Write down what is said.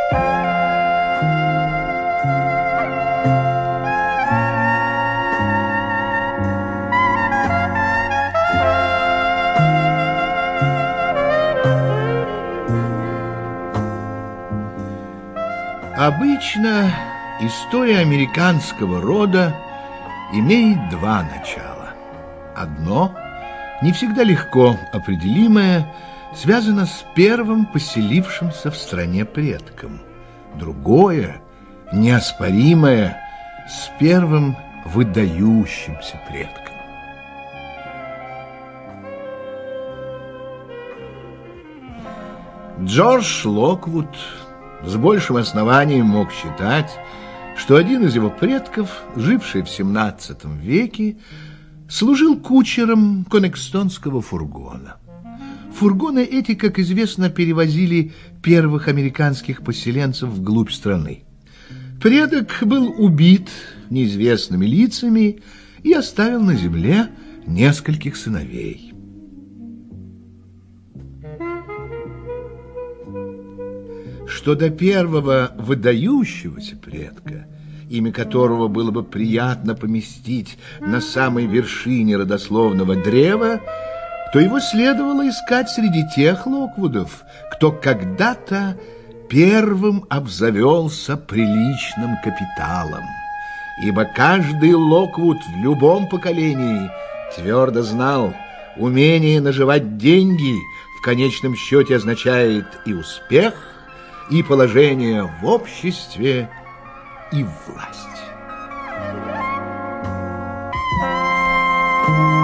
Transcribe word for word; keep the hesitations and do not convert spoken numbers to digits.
Обычно история американского рода имеет два начала. Одно, не всегда легко определимое, связано с первым поселившимся в стране предком. Другое, неоспоримое, с первым выдающимся предком. Джордж Локвуд с большим основанием мог считать, что один из его предков, живший в семнадцатом веке, служил кучером коннектонского фургона. Фургоны эти, как известно, перевозили первых американских поселенцев вглубь страны. Предок был убит неизвестными лицами и оставил на земле нескольких сыновей. Что до первого выдающегося предка, имя которого было бы приятно поместить на самой вершине родословного древа, то его следовало искать среди тех Локвудов, кто когда-то первым обзавелся приличным капиталом. Ибо каждый Локвуд в любом поколении твердо знал, умение наживать деньги в конечном счете означает и успех, и положение в обществе, и власть.